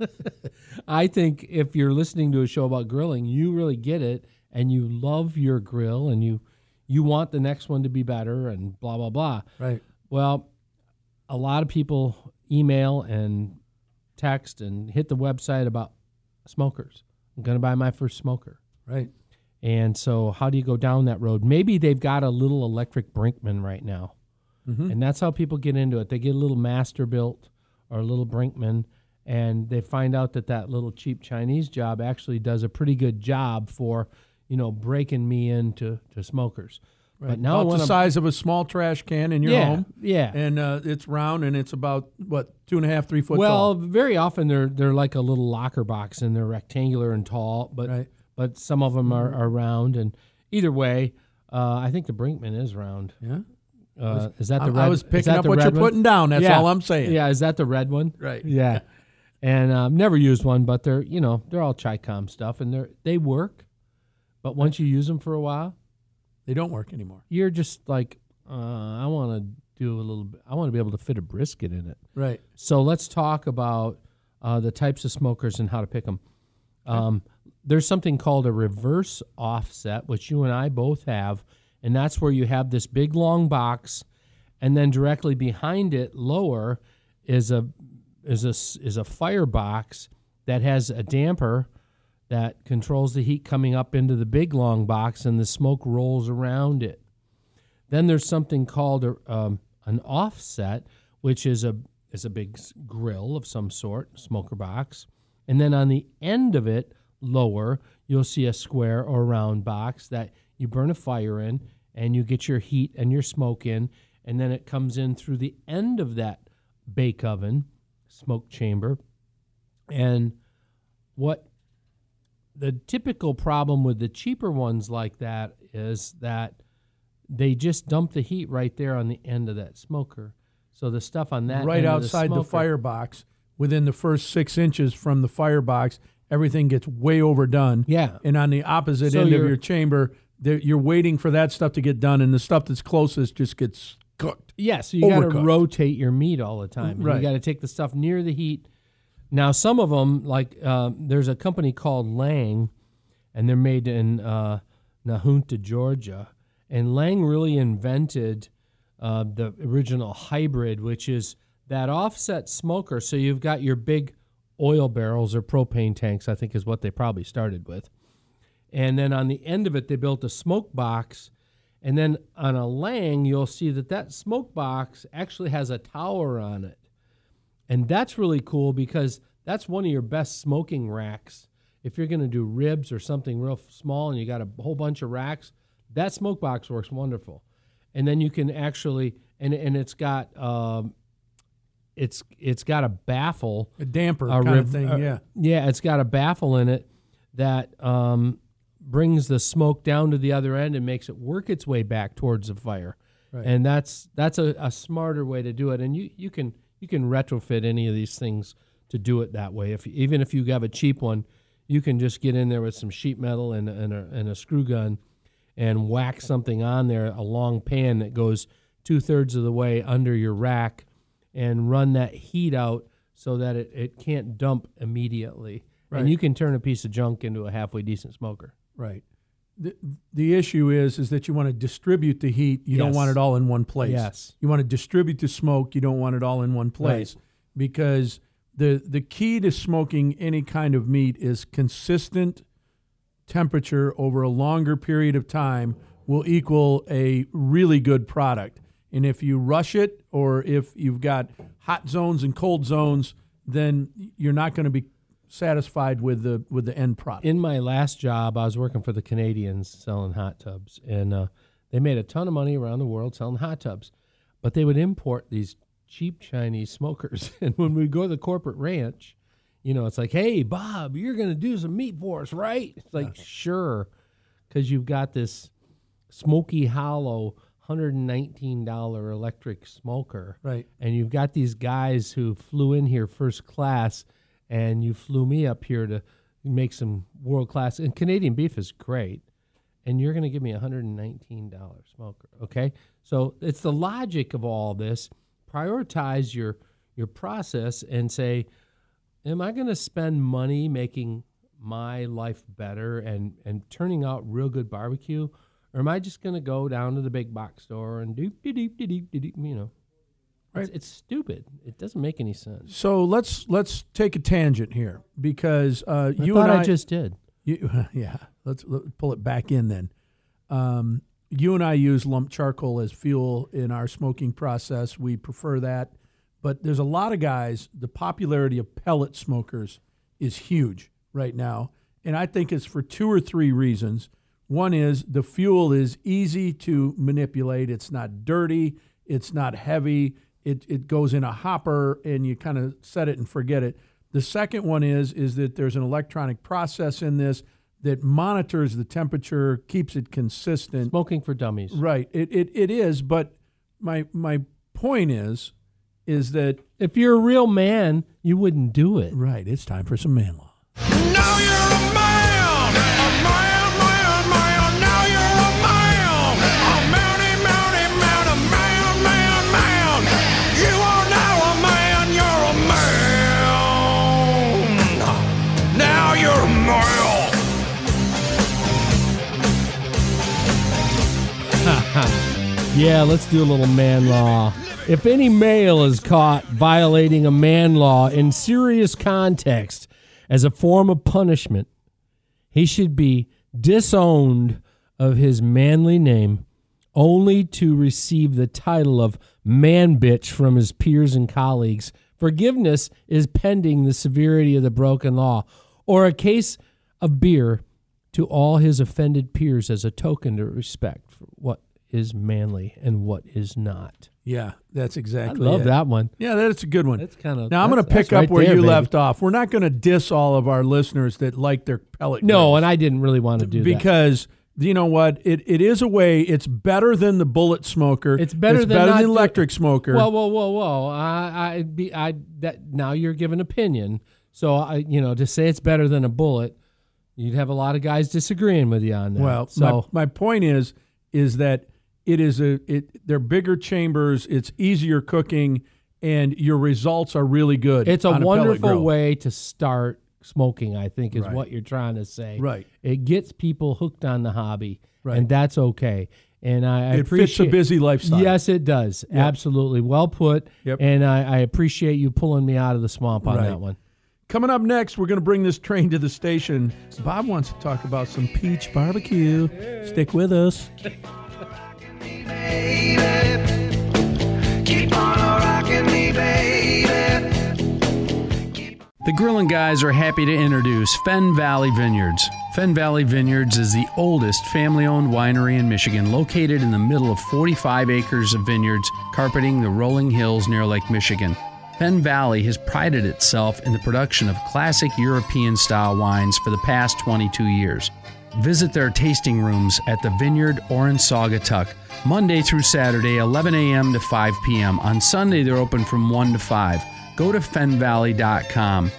Speaker 3: I think if you're listening to a show about grilling, you really get it, and you love your grill, and you want the next one to be better, and blah, blah, blah.
Speaker 2: Right.
Speaker 3: Well, a lot of people email and text and hit the website about smokers. I'm going to buy my first smoker.
Speaker 2: Right.
Speaker 3: And so how do you go down that road? Maybe they've got a little electric Brinkman right now. And that's how people get into it. They get a little Masterbuilt or a little Brinkman, and they find out that little cheap Chinese job actually does a pretty good job for, breaking me into smokers.
Speaker 2: Right.
Speaker 3: But now
Speaker 2: about the size of a small trash can in your home.
Speaker 3: Yeah.
Speaker 2: And it's round, and it's about, 2.5, 3 foot
Speaker 3: well,
Speaker 2: tall?
Speaker 3: very often they're like a little locker box, and they're rectangular and tall, but some of them are round. And either way, I think the Brinkman is round.
Speaker 2: Yeah.
Speaker 3: Is that the red?
Speaker 2: I was picking up what you're putting down. That's all I'm saying.
Speaker 3: Yeah, is that the red one?
Speaker 2: Right.
Speaker 3: Yeah. And never used one, but they're all Chi-Com stuff, and they work. But once you use them for a while,
Speaker 2: they don't work anymore.
Speaker 3: You're just like, I want to do a little bit. I want to be able to fit a brisket in it.
Speaker 2: Right.
Speaker 3: So let's talk about the types of smokers and how to pick them. There's something called a reverse offset, which you and I both have, and that's where you have this big long box, and then directly behind it, lower, is a firebox that has a damper that controls the heat coming up into the big long box, and the smoke rolls around it. Then there's something called an offset, which is a big grill of some sort, smoker box, and then on the end of it, lower, you'll see a square or round box that you burn a fire in, and you get your heat and your smoke in, and then it comes in through the end of that bake oven, smoke chamber. And what the typical problem with the cheaper ones like that is that they just dump the heat right there on the end of that smoker. So the stuff on that
Speaker 2: right
Speaker 3: end
Speaker 2: outside
Speaker 3: of
Speaker 2: the firebox, within the first 6 inches from the firebox, everything gets way overdone.
Speaker 3: Yeah.
Speaker 2: And on the opposite end of your chamber, you're waiting for that stuff to get done, and the stuff that's closest just gets cooked.
Speaker 3: Yeah, so you got to rotate your meat all the time.
Speaker 2: Right.
Speaker 3: You got to take the stuff near the heat. Now, some of them, like there's a company called Lang, and they're made in Nahunta, Georgia. And Lang really invented the original hybrid, which is that offset smoker. So you've got your big oil barrels or propane tanks, I think is what they probably started with. And then on the end of it, they built a smoke box. And then on a Lang, you'll see that smoke box actually has a tower on it. And that's really cool because that's one of your best smoking racks. If you're going to do ribs or something real small and you got a whole bunch of racks, that smoke box works wonderful. And then you can actually, and it's got it's got a baffle,
Speaker 2: a damper kind of thing.
Speaker 3: Yeah, it's got a baffle in it that brings the smoke down to the other end and makes it work its way back towards the fire. Right. And that's a smarter way to do it. And you can retrofit any of these things to do it that way. Even if you have a cheap one, you can just get in there with some sheet metal and a screw gun and whack something on there, a long pan that goes 2/3 of the way under your rack, and run that heat out so that it can't dump immediately. Right. And you can turn a piece of junk into a halfway decent smoker.
Speaker 2: Right. The issue is that you want to distribute the heat. You don't want it all in one place.
Speaker 3: Yes.
Speaker 2: You want to distribute the smoke. You don't want it all in one place. Right. Because the key to smoking any kind of meat is consistent temperature over a longer period of time will equal a really good product. And if you rush it, or if you've got hot zones and cold zones, then you're not going to be satisfied with the end product.
Speaker 3: In my last job, I was working for the Canadians selling hot tubs, and they made a ton of money around the world selling hot tubs, but they would import these cheap Chinese smokers. And when we go to the corporate ranch, it's like, hey, Bob, you're going to do some meat for us, right? It's like, sure, because you've got this Smoky Hollow $119 electric smoker.
Speaker 2: Right.
Speaker 3: And you've got these guys who flew in here first class, and you flew me up here to make some world-class. And Canadian beef is great, and you're going to give me a $119 smoker, okay? So it's the logic of all this. Prioritize your process and say, am I going to spend money making my life better and turning out real good barbecue, or am I just going to go down to the big box store and doop. Right. It's stupid. It doesn't make any sense.
Speaker 2: So let's take a tangent here, because
Speaker 3: I just did.
Speaker 2: Yeah, let's pull it back in then. you and I use lump charcoal as fuel in our smoking process. We prefer that. But there's a lot of guys, the popularity of pellet smokers is huge right now. And I think it's for 2 or 3 reasons. One is the fuel is easy to manipulate. It's not dirty. It's not heavy. It goes in a hopper and you kind of set it and forget it. The second one is that there's an electronic process in this that monitors the temperature, keeps it consistent.
Speaker 11: Smoking for dummies.
Speaker 2: Right. It is, but my point is that
Speaker 11: if you're a real man, you wouldn't do it.
Speaker 2: Right. It's time for some man law.
Speaker 7: Now you're a man, a man, man, man. Now you're a man, a mounty, mounty, man, a man, man, man. You are now a man, you're a man. Now you're a man.
Speaker 11: Yeah, let's do a little man law. If any male is caught violating a man law in serious context as a form of punishment, he should be disowned of his manly name only to receive the title of man bitch from his peers and colleagues. Forgiveness is pending the severity of the broken law, or a case of beer to all his offended peers as a token of respect for what is manly and what is not.
Speaker 2: Yeah, that's exactly
Speaker 11: I love
Speaker 2: it.
Speaker 11: that one.
Speaker 2: Yeah, that's a good one.
Speaker 11: That's kind of.
Speaker 2: Now, I'm going to pick up where you left off. We're not going to diss all of our listeners that like their pellet
Speaker 11: No,
Speaker 2: grills.
Speaker 11: and I didn't really want to do that.
Speaker 2: Because, you know what? It is a way. It's better than the bullet smoker.
Speaker 11: It's better than
Speaker 2: the electric smoker.
Speaker 11: Whoa. Now you're giving opinion. So, to say it's better than a bullet, you'd have a lot of guys disagreeing with you on that.
Speaker 2: Well,
Speaker 11: so
Speaker 2: my point is that they're bigger chambers, it's easier cooking, and your results are really good.
Speaker 11: it's a
Speaker 2: on
Speaker 11: wonderful
Speaker 2: pellet grill.
Speaker 11: way to start smoking, I think, is
Speaker 2: Right.
Speaker 11: what you're trying to say.
Speaker 2: Right.
Speaker 11: It gets people hooked on the hobby,
Speaker 2: Right.
Speaker 11: and that's okay. And I
Speaker 2: It
Speaker 11: appreciate
Speaker 2: fits a busy lifestyle.
Speaker 11: Yes, it does.
Speaker 2: Yep.
Speaker 11: Absolutely. Well put.
Speaker 2: Yep.
Speaker 11: And I appreciate you pulling me out of the swamp on
Speaker 2: Right.
Speaker 11: that one.
Speaker 2: Coming up next, we're going to bring this train to the station. Bob wants to talk about some peach barbecue. Stick with us.
Speaker 7: Keep on rocking me, baby.
Speaker 5: The Grillin' Guys are happy to introduce Fenn Valley Vineyards. Fenn Valley Vineyards is the oldest family-owned winery in Michigan, located in the middle of 45 acres of vineyards carpeting the rolling hills near Lake Michigan. Fenn Valley has prided itself in the production of classic European-style wines for the past 22 years. Visit their tasting rooms at the Vineyard or in Saugatuck, Monday through Saturday, 11 a.m. to 5 p.m. On Sunday, they're open from 1 to 5. Go to fennvalley.com.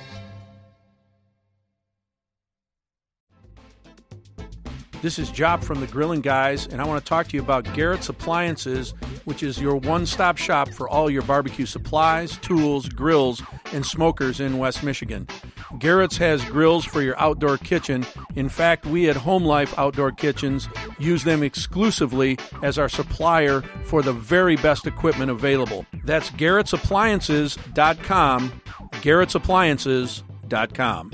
Speaker 2: This is Job from the Grillin' Guys, and I want to talk to you about Garrett's Appliances, which is your one-stop shop for all your barbecue supplies, tools, grills, and smokers in West Michigan. Garrett's has grills for your outdoor kitchen. In fact, we at Home Life Outdoor Kitchens use them exclusively as our supplier for the very best equipment available. That's Garrett'sAppliances.com, Garrett'sAppliances.com.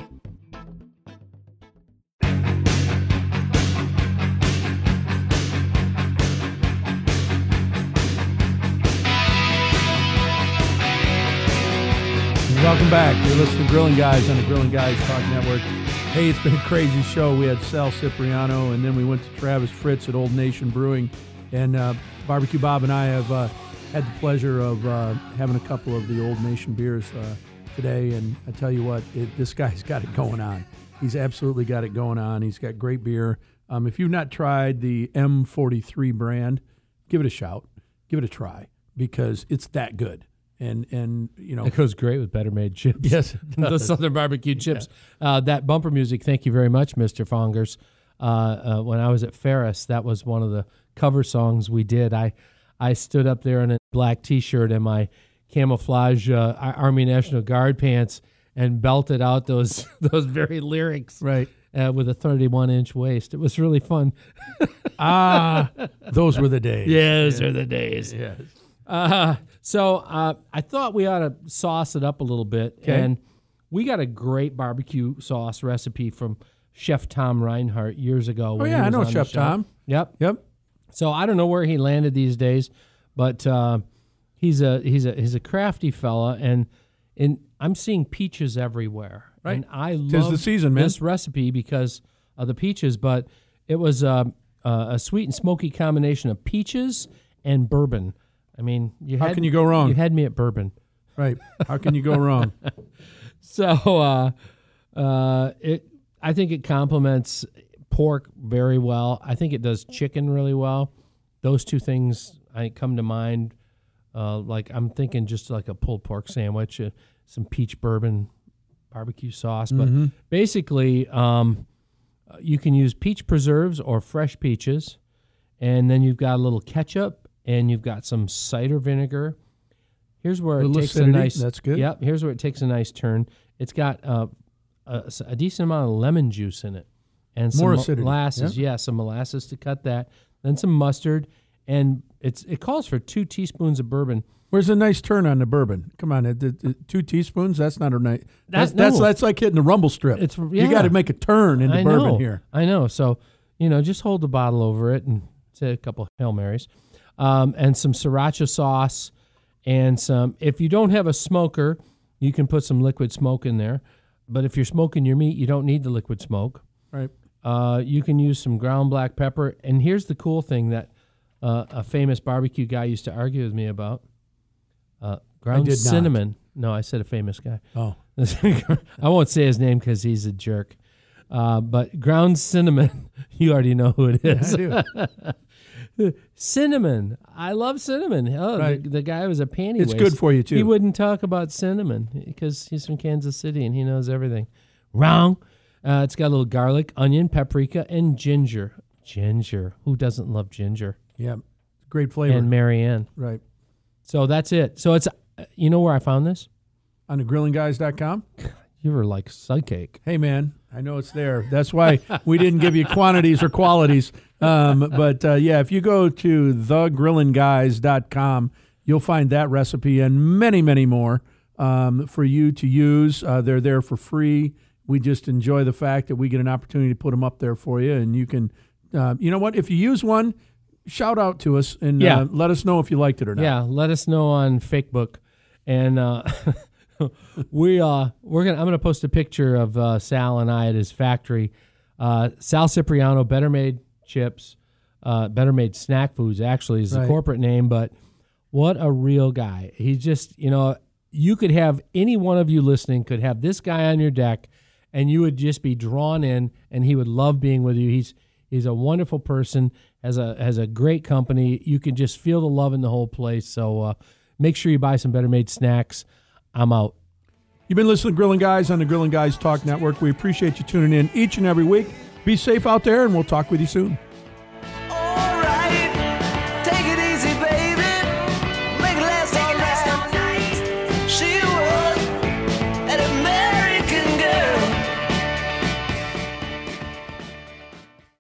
Speaker 2: Welcome back. You're listening to Grillin' Guys on the Grillin' Guys Talk Network. Hey, it's been a crazy show. We had Sal Cipriano, and then we went to Travis Fritz at Old Nation Brewing. And Barbecue Bob and I have had the pleasure of having a couple of the Old Nation beers today. And I tell you what, this guy's got it going on. He's absolutely got it going on. He's got great beer. If you've not tried the M43 brand, give it a shout. Give it a try, because it's that good. And you know,
Speaker 11: It goes great with Better Made chips.
Speaker 2: Yes, it
Speaker 11: the
Speaker 2: does.
Speaker 11: Southern barbecue chips. That bumper music, thank you very much, Mr. Fongers. When I was at Ferris, that was one of the cover songs we did. I stood up there in a black T-shirt and my camouflage Army National Guard pants and belted out those very lyrics.
Speaker 2: Right.
Speaker 11: With a 31-inch waist. It was really fun.
Speaker 2: Those were the days.
Speaker 11: Those are the days.
Speaker 2: Yes.
Speaker 11: So I thought we ought to sauce it up a little bit.
Speaker 2: Okay.
Speaker 11: And we got a great barbecue sauce recipe from Chef Tom Reinhardt years ago.
Speaker 2: Oh,
Speaker 11: when
Speaker 2: yeah,
Speaker 11: he
Speaker 2: I
Speaker 11: was
Speaker 2: know
Speaker 11: on the
Speaker 2: Chef
Speaker 11: show.
Speaker 2: Tom.
Speaker 11: Yep. So I don't know where he landed these days, but he's a crafty fella, and I'm seeing peaches everywhere.
Speaker 2: Right.
Speaker 11: And I
Speaker 2: 'Tis
Speaker 11: love
Speaker 2: the season, man.
Speaker 11: this recipe because of the peaches, but it was a sweet and smoky combination of peaches and bourbon. I mean,
Speaker 2: How can you go wrong?
Speaker 11: You had me at bourbon.
Speaker 2: Right. How can you go wrong?
Speaker 11: So I think it complements pork very well. I think it does chicken really well. Those two things come to mind. Like I'm thinking just like a pulled pork sandwich, some peach bourbon barbecue sauce. But basically, you can use peach preserves or fresh peaches, and then you've got a little ketchup, and you've got some cider vinegar. Here's where it takes
Speaker 2: acidity.
Speaker 11: a nice.
Speaker 2: That's good.
Speaker 11: Yep. Here's where it takes a nice turn. It's got a decent amount of lemon juice in it, and some
Speaker 2: More acidity.
Speaker 11: molasses. Yeah, some molasses to cut that. Then some mustard, and it calls for 2 teaspoons of bourbon.
Speaker 2: Where's a nice turn on the bourbon? Come on, 2 teaspoons? That's not a nice. That's like hitting the rumble strip. You got to make a turn in the bourbon here.
Speaker 11: I know. So just hold the bottle over it and say a couple Hail Marys, and some sriracha sauce, and some. If you don't have a smoker, you can put some liquid smoke in there. But if you're smoking your meat, you don't need the liquid smoke.
Speaker 2: Right.
Speaker 11: You can use some ground black pepper. And here's the cool thing that a famous barbecue guy used to argue with me about. Ground cinnamon. No, I said a famous guy.
Speaker 2: Oh.
Speaker 11: I won't say his name because he's a jerk. But ground cinnamon, you already know who it is.
Speaker 2: Yeah, I do.
Speaker 11: Cinnamon. I love cinnamon. Oh,
Speaker 2: Right.
Speaker 11: the guy was a panty
Speaker 2: It's
Speaker 11: waist.
Speaker 2: good for you, too.
Speaker 11: He wouldn't talk about cinnamon because he's from Kansas City and he knows everything. Wrong. It's got a little garlic, onion, paprika, and ginger. Ginger. Who doesn't love ginger?
Speaker 2: Yeah. Great flavor.
Speaker 11: And Marianne.
Speaker 2: Right.
Speaker 11: So that's it. So it's, you know where I found this?
Speaker 2: On the grillingguys.com?
Speaker 11: You were like psychic.
Speaker 2: Hey, man, I know it's there. That's why we didn't give you quantities or qualities. But if you go to thegrillinguys.com, you'll find that recipe and many, many more for you to use. They're there for free. We just enjoy the fact that we get an opportunity to put them up there for you. And you can, you know what, if you use one, shout out to us and let us know if you liked it or not.
Speaker 11: Yeah, let us know on Facebook. And I'm gonna post a picture of Sal and I at his factory. Sal Cipriano, Better Made Chips, Better Made Snack Foods actually is the corporate name, but what a real guy. He's just, you could have any one of you listening could have this guy on your deck and you would just be drawn in and he would love being with you. He's a wonderful person, has a great company. You can just feel the love in the whole place. So make sure you buy some Better Made snacks. I'm out.
Speaker 2: You've been listening to Grilling Guys on the Grilling Guys Talk Network. We appreciate you tuning in each and every week. Be safe out there, and we'll talk with you soon.